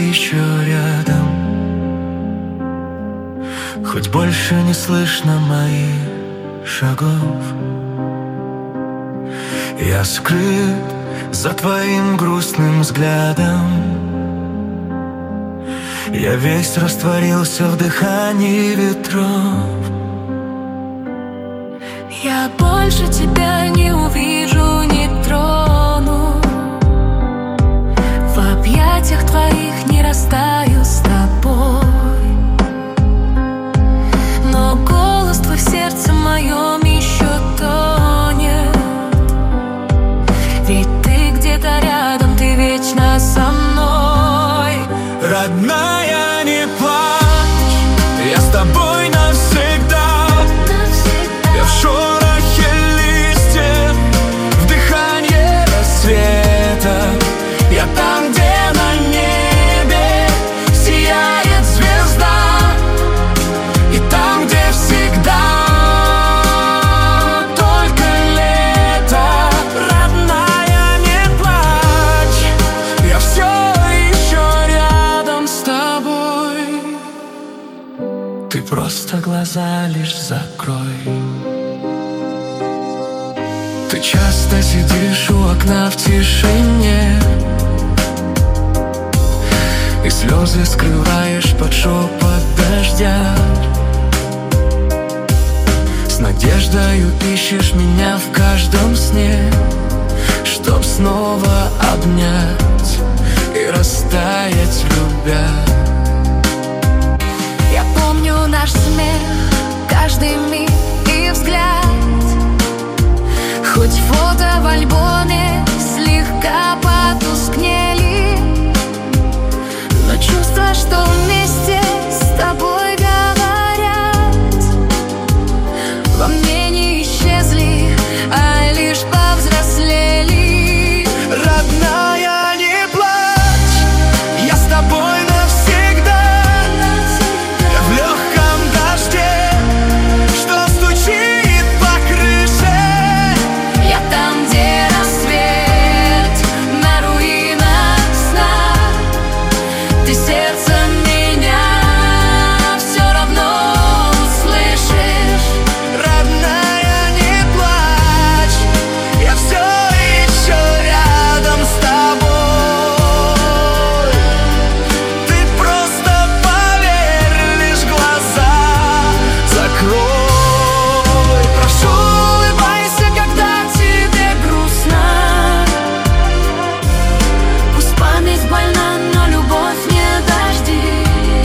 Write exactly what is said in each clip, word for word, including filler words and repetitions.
еще рядом, хоть больше не слышно моих шагов. Я скрыт за твоим грустным взглядом, я весь растворился в дыхании ветров. Я больше тебя не увижу, не трону, в объятиях твоих не растаю с тобой, но голос твой в сердце моем еще тонет, ведь ты где-то рядом, ты вечно со мной. Родная, не плачь, я с тобой навсегда, навсегда. Я в шорохе листьев, в дыхании рассвета, я там, где на небе сияет звезда, и там, где всегда только лето. Родная, не плачь, я все еще рядом с тобой. Ты просто глаза лишь закрой. Ты часто сидишь у окна в тишине и слезы скрываешь под шепот дождя. С надеждою ищешь меня в каждом сне, чтоб снова обнять и растаять, любя. Я помню наш смех, каждый миг и взгляд, хоть фото в альбоме слегка потускнели, но чувства, что вместе с тобой говорят, во мне не исчезли, а лишь повзрослели. Родная, не плачь, я с тобой навсегда, я в легком дожде, что стучит по крыше. Я там, где рассвет на руинах сна, ты сердце меня все равно услышишь. Родная, не плачь, я все еще рядом с тобой. Ты просто поверь, лишь глаза закрой. Прошу, улыбайся, когда тебе грустно, Пусть память больна, но любовь не дожди.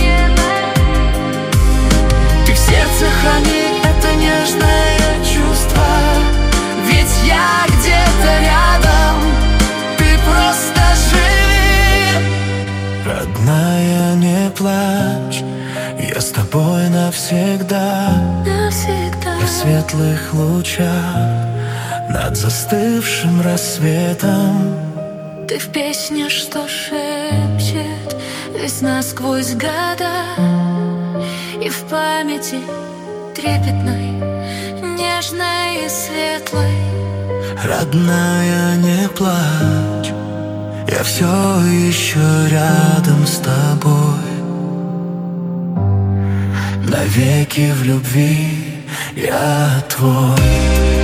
ты в сердце храни это нежное чувство, ведь я где-то рядом, ты просто живи. Родная, не плачь, я с тобой навсегда. Навсегда. В светлых лучах над застывшим рассветом. Ты в песне, что шепчет весна сквозь года, и в памяти трепетной, нежной и светлой. Родная, не плачь, я все еще рядом с тобой. Навеки в любви я твой.